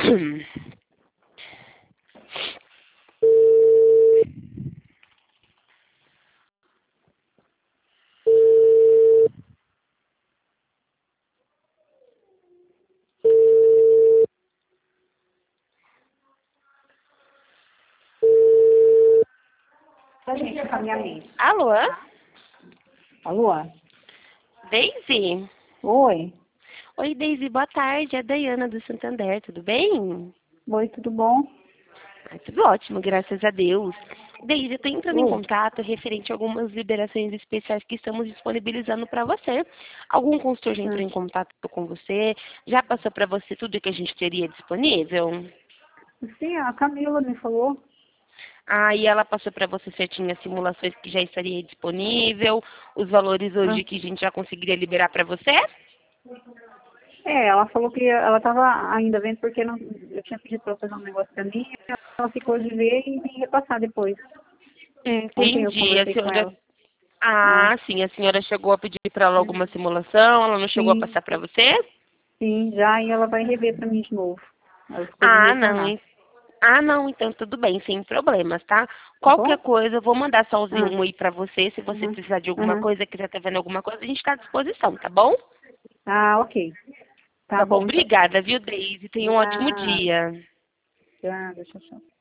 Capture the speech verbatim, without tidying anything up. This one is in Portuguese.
A gente encaminhamento. Alô? Alô? Daisy? Oi. Oi, Daisy, boa tarde. É a Dayana do Santander, tudo bem? Oi, tudo bom? Ah, tudo ótimo, graças a Deus. Daisy, eu estou entrando em Oi. contato referente a algumas liberações especiais que estamos disponibilizando para você. Algum consultor já entrou Hum. em contato com você? Já passou para você tudo que a gente teria disponível? Sim, a Camila me falou. Ah, e ela passou para você certinho as simulações que já estaria disponível, os valores hoje Hum. que a gente já conseguiria liberar para você? É, ela falou que ela estava ainda vendo porque não, eu tinha pedido para ela fazer um negócio para mim, ela ficou de ver e me repassar depois. Ontem eu Entendi. A conversei com senhora. ela. Ah, Ah, sim. A senhora chegou a pedir para ela alguma simulação, ela não chegou a sim, passar para você? sim, já, e ela vai rever para mim de novo. Ela ficou de me Ah, não. retornar, en- Ah, não. Então tudo bem, sem problemas, tá? tá Qualquer bom? coisa, eu vou mandar só Ah, um oi para você. Se você uhum, precisar de alguma uhum. coisa, quiser estar vendo alguma coisa, a gente está à disposição, tá bom? Ah, ok. Tá Tá bom. bom então. Obrigada, viu, Deise? Tenha um ótimo Nada, dia. nada, tchau, tchau.